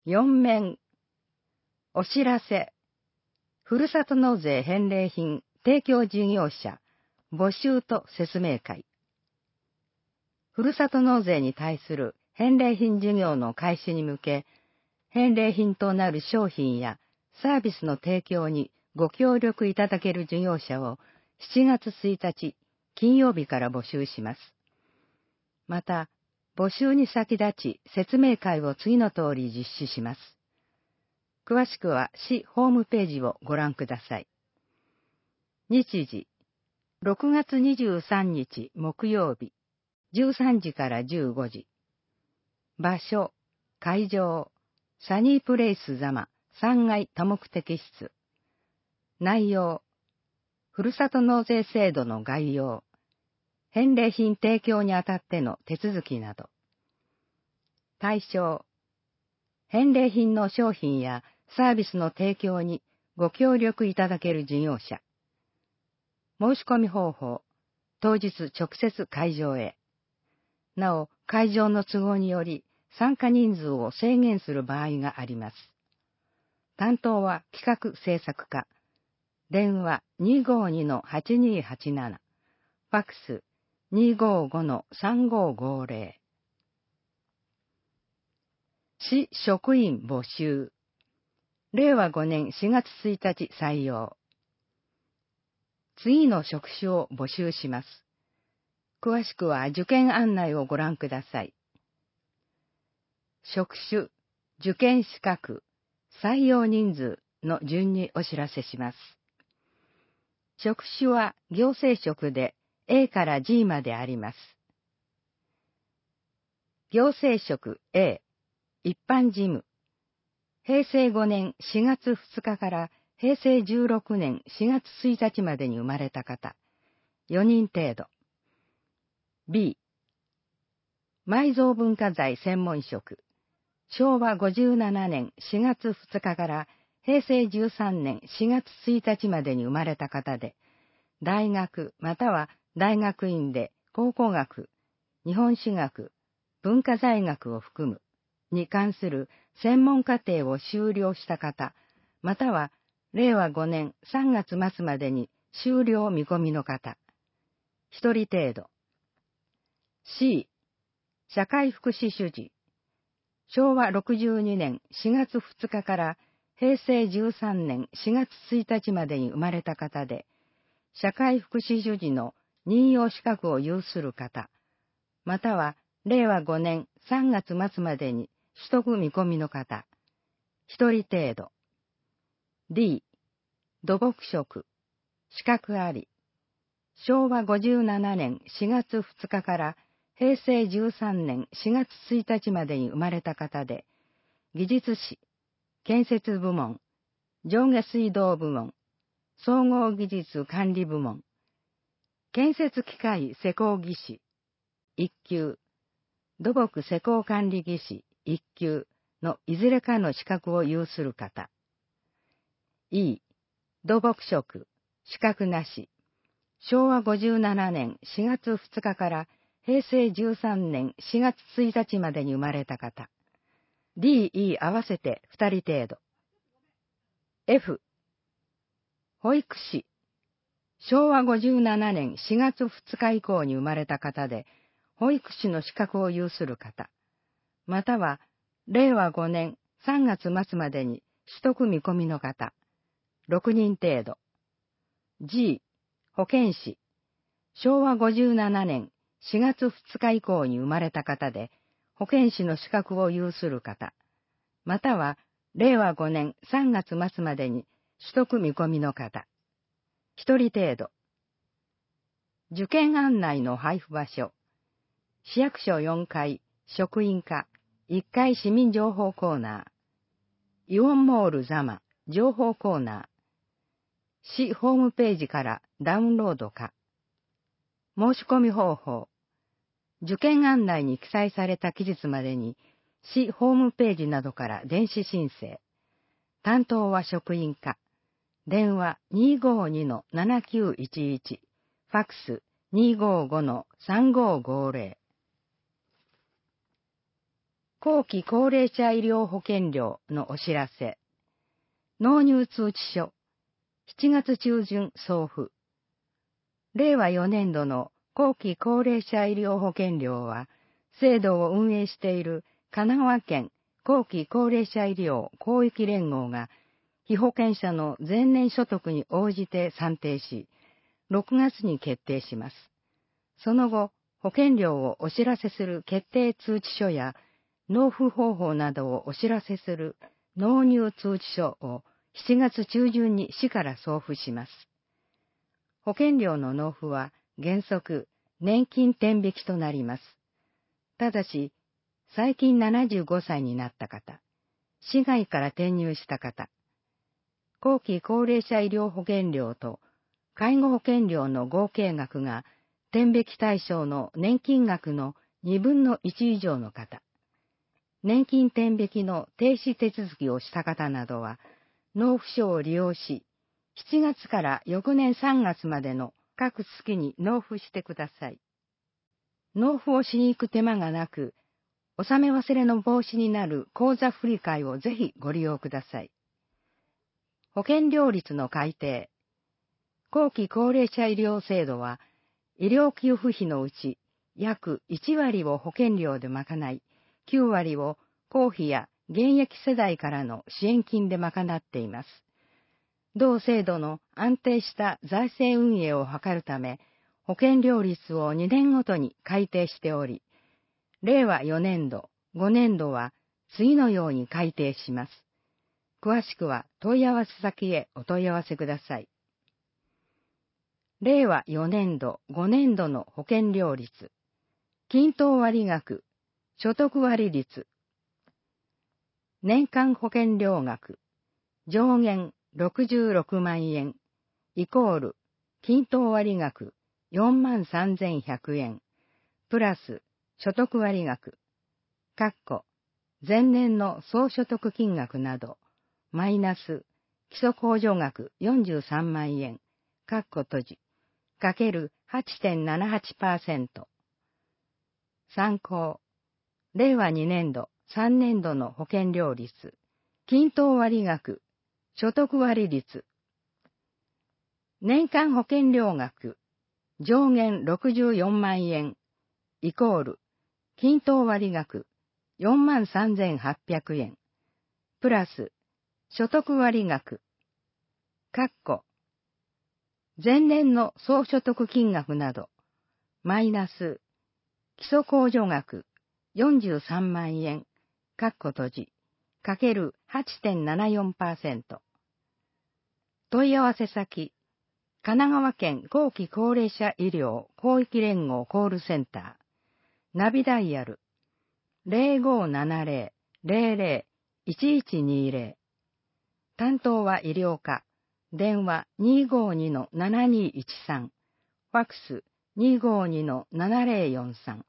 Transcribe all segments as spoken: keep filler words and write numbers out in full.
よん面、お知らせ、ふるさと納税返礼品提供事業者、募集と説明会。ふるさと納税に対する返礼品事業の開始に向け、返礼品となる商品やサービスの提供にご協力いただける事業者をしちがつついたち金曜日から募集します。また、募集に先立ち説明会を次の通り実施します。詳しくは市ホームページをご覧ください。日時、ろくがつにじゅうさんにち木曜日、じゅうさんじからじゅうごじ。場所、会場、サニープレイス座間さんがい多目的室。内容、ふるさと納税制度の概要、返礼品提供にあたっての手続きなど。対象、返礼品の商品やサービスの提供にご協力いただける事業者。申し込み方法、当日直接会場へ。なお、会場の都合により参加人数を制限する場合があります。担当は企画制作課。電話 にーごーにのはちにーはちなな。ファックス にーごーごのさんごーごーぜろ。市職員募集。れいわごねんしがつついたち採用。次の職種を募集します。詳しくは受験案内をご覧ください。職種、受験資格、採用人数の順にお知らせします。職種は行政職で エー から ジー まであります。行政職 エー、一般事務。へいせいごねんしがつふつかからへいせいじゅうろくねんしがつついたちまでに生まれた方、よにん程度。B、埋蔵文化財専門職。しょうわごじゅうななねんしがつふつかからへいせいじゅうさんねんしがつついたちまでに生まれた方で、大学または大学院で考古学、日本史学、文化財学を含むに関する専門課程を修了した方、またはれいわごねんさんがつまつまでに修了見込みの方、ひとり程度。C、社会福祉主事。しょうわろくじゅうにねんしがつふつかからへいせいじゅうさんねんしがつついたちまでに生まれた方で、社会福祉主事の任用資格を有する方、またはれいわごねんさんがつまつまでに取得見込みの方、ひとり程度。D、土木職、資格あり。しょうわごじゅうななねんしがつふつかからへいせいじゅうさんねんしがつついたちまでに生まれた方で、技術士、建設部門、上下水道部門、総合技術管理部門、建設機械施工技師、いっきゅう、土木施工管理技師いっきゅうのいずれかの資格を有する方。E、土木職、資格なし。しょうわごじゅうななねんしがつふつかからへいせいじゅうさんねんしがつついたちまでに生まれた方。D、E 合わせてふたり程度。F、保育士。しょうわごじゅうななねんしがつふつか以降に生まれた方で、保育士の資格を有する方。または、れいわごねんさんがつまつまでに取得見込みの方。ろくにん程度。G、保健師。しょうわごじゅうななねんしがつふつか以降に生まれた方で、保健師の資格を有する方。または、れいわごねんさんがつまつまでに取得見込みの方。ひとり程度。受験案内の配布場所。市役所よんかい、職員課、いっかい市民情報コーナー。イオンモール座間、情報コーナー。市ホームページからダウンロードか。申し込み方法。受験案内に記載された期日までに、市ホームページなどから電子申請。担当は職員課。電話 にーごーにのななきゅういちいち。ファックス にーごーごのさんごーごーぜろ。 後期高齢者医療保険料のお知らせ。納入通知書。しちがつ中旬送付。れいわよねんどの後期高齢者医療保険料は、制度を運営している神奈川県後期高齢者医療広域連合が、被保険者の前年所得に応じて算定し、ろくがつに決定します。その後、保険料をお知らせする決定通知書や、納付方法などをお知らせする納入通知書をしちがつ中旬に市から送付します。保険料の納付は原則年金天引きとなります。ただし、最近ななじゅうごさいになった方、市外から転入した方、後期高齢者医療保険料と介護保険料の合計額が天引き対象の年金額のにぶんのいち以上の方、年金天引きの停止手続きをした方などは、納付書を利用し、しちがつから翌年さんがつまでの各月に納付してください。納付をしに行く手間がなく、納め忘れの防止になる口座振替をぜひご利用ください。保険料率の改定。後期高齢者医療制度は、医療給付費のうち約いちわりを保険料で賄い、きゅうわりを公費や現役世代からの支援金で賄っています。同制度の安定した財政運営を図るため、保険料率をにねんごとに改定しており、れいわよねんど、ごねんどは次のように改定します。詳しくは問い合わせ先へお問い合わせください。れいわよねんど、ごねんどの保険料率。均等割額、所得割率。年間保険料額、上限ろくじゅうろくまんえん、イコール、均等割額よんまんさんぜんひゃくえん、プラス、所得割額、括弧、前年の総所得金額など、マイナス、基礎控除額よんじゅうさんまんえん、括弧閉じ、かける はちてんななはちパーセント。参考、れいわにねんど、さんねんどの保険料率、均等割額、所得割率。年間保険料額、上限ろくじゅうよんまんえん、イコール、均等割額、よんまんさんぜんはっぴゃくえん、プラス、所得割額、括弧、前年の総所得金額など、マイナス、基礎控除額よんじゅうさんまんえん、括弧閉じ、かける はちてんななよんパーセント。問い合わせ先、神奈川県後期高齢者医療広域連合コールセンター、ナビダイヤル ゼロごーななゼロ ゼロゼロ いちいちにゼロ。担当は医療課、電話 にーごーにのななにーいちさん、ファックス にーごーにのななゼロよんさん。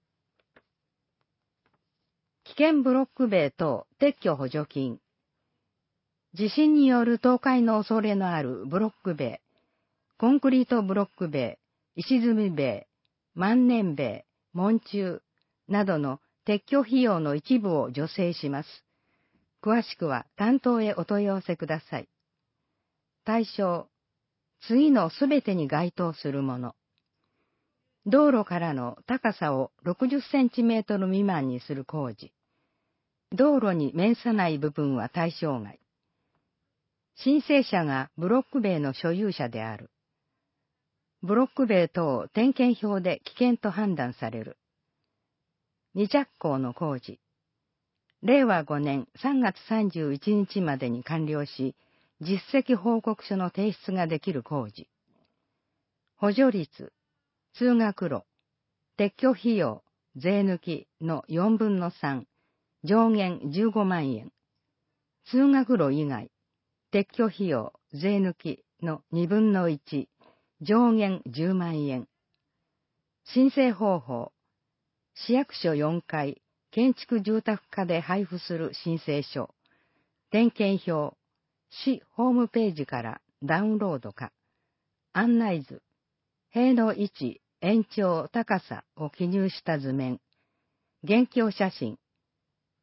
危険ブロック塀等撤去補助金。地震による倒壊の恐れのあるブロック塀、コンクリートブロック塀、石積み塀、万年塀、門柱などの撤去費用の一部を助成します。詳しくは担当へお問い合わせください。対象、次のすべてに該当するもの。道路からの高さをろくじゅっセンチメートル未満にする工事。道路に面さない部分は対象外。申請者がブロック塀の所有者である。ブロック塀等点検表で危険と判断される。二着工の工事。れいわごねんさんがつさんじゅういちにちまでに完了し、実績報告書の提出ができる工事。補助率、通学路、撤去費用、税抜きのよんぶんのさん、上限じゅうごまんえん。通学路以外、撤去費用、税抜きのにぶんのいち、上限じゅうまんえん。申請方法、市役所よんかい、建築住宅課で配布する申請書、点検表、市ホームページからダウンロードか、案内図、塀の位置、延長、高さを記入した図面、現況写真、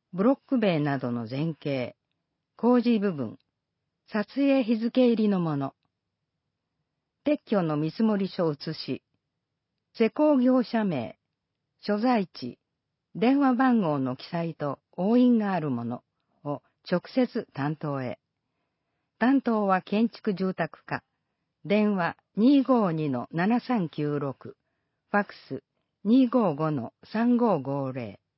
ブロック塀などの前景、工事部分、撮影日付入りのもの、撤去の見積書写し、施工業者名、所在地、電話番号の記載と押印があるものを直接担当へ。担当は建築住宅課、電話 にーごーにのななさんきゅうろく、ファックス にーごーごのさんごーごーぜろ。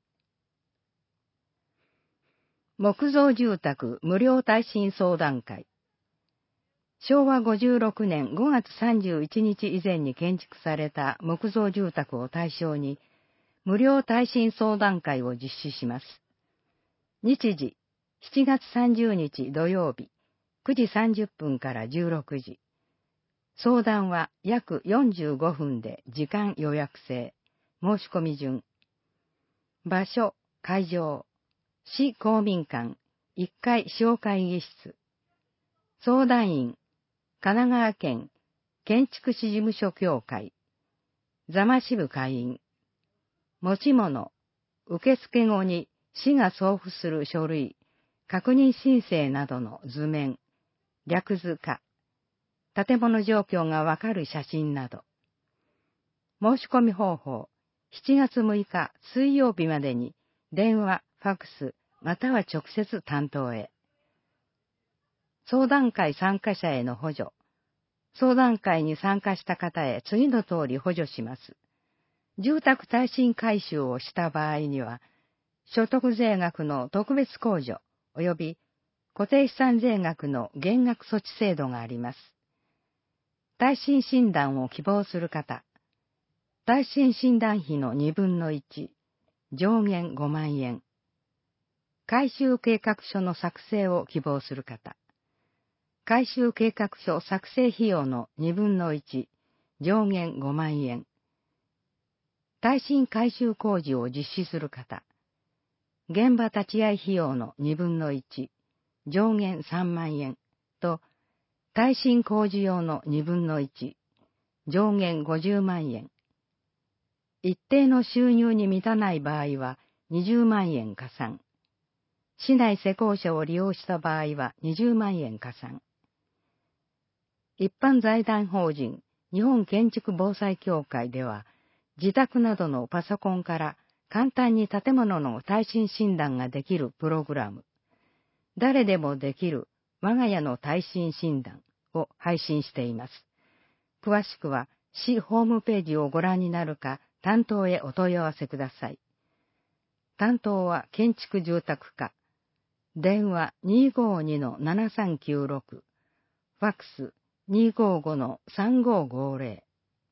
木造住宅無料耐震相談会。しょうわごじゅうろくねんごがつさんじゅういちにち以前に建築された木造住宅を対象に、無料耐震相談会を実施します。日時、しちがつさんじゅうにち土曜日、くじさんじゅっぷんからじゅうろくじ。相談は約よんじゅうごふんで時間予約制。申し込み順。場所、会場、市公民館、いっかい小会議室。相談員、神奈川県建築士事務所協会。座間支部会員。持ち物、受付後に市が送付する書類、確認申請などの図面、略図化。建物状況がわかる写真など。申し込み方法、しちがつむいか水曜日までに電話、ファックス、または直接担当へ。相談会参加者への補助。相談会に参加した方へ次の通り補助します。住宅耐震改修をした場合には、所得税額の特別控除及び固定資産税額の減額措置制度があります。耐震診断を希望する方、耐震診断費のにぶんのいち、上限ごまんえん。改修計画書の作成を希望する方、改修計画書作成費用のにぶんのいち、上限ごまんえん。耐震改修工事を実施する方、現場立ち会い費用のにぶんのいち、上限さんまんえんと、耐震工事用のにぶんのいち、上限ごじゅうまんえん。一定の収入に満たない場合はにじゅうまんえん加算。市内施工者を利用した場合はにじゅうまんえん加算。一般財団法人日本建築防災協会では、自宅などのパソコンから簡単に建物の耐震診断ができるプログラム、誰でもできる我が家の耐震診断を配信しています。詳しくは市ホームページをご覧になるか、担当へお問い合わせください。担当は建築住宅課。電話 にーごーにのななさんきゅうろく。ファックス にーごーごのさんごーごーぜろ。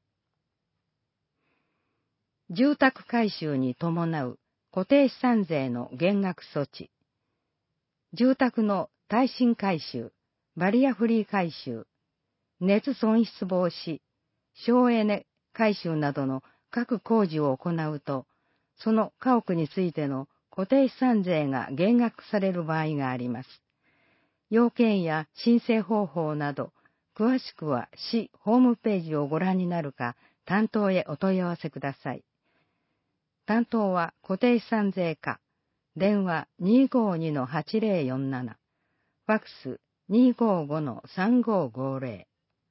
住宅改修に伴う固定資産税の減額措置。住宅の耐震改修、バリアフリー改修、熱損失防止、省エネ改修などの各工事を行うと、その家屋についての固定資産税が減額される場合があります。要件や申請方法など、詳しくは市ホームページをご覧になるか、担当へお問い合わせください。担当は固定資産税課、電話 にーごーにのはちぜろよんなな、ファックス にーごーごのさんごーごーぜろ。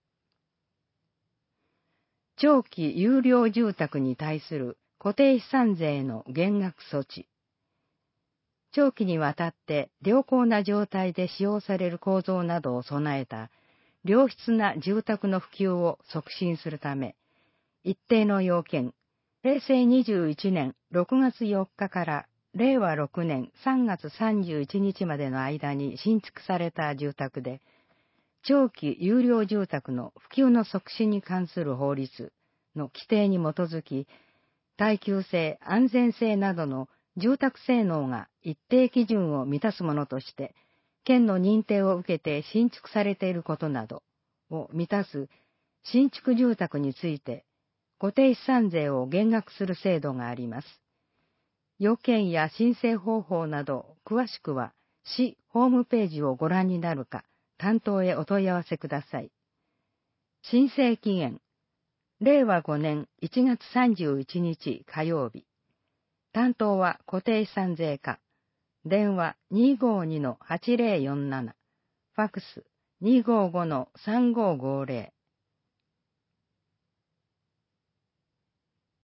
長期有料住宅に対する固定資産税の減額措置。長期にわたって良好な状態で使用される構造などを備えた良質な住宅の普及を促進するため、一定の要件、へいせいにじゅういちねんろくがつよっかかられいわろくねんさんがつさんじゅういちにちまでの間に新築された住宅で、長期有料住宅の普及の促進に関する法律の規定に基づき、耐久性、安全性などの住宅性能が一定基準を満たすものとして、県の認定を受けて新築されていることなどを満たす新築住宅について、固定資産税を減額する制度があります。要件や申請方法など、詳しくは市ホームページをご覧になるか、担当へお問い合わせください。申請期限、れいわごねんいちがつさんじゅういちにち火曜日。担当は固定資産税課。 電話 にーごーにのはちぜろよんなな、ファクス にーごーごのさんごーごーぜろ、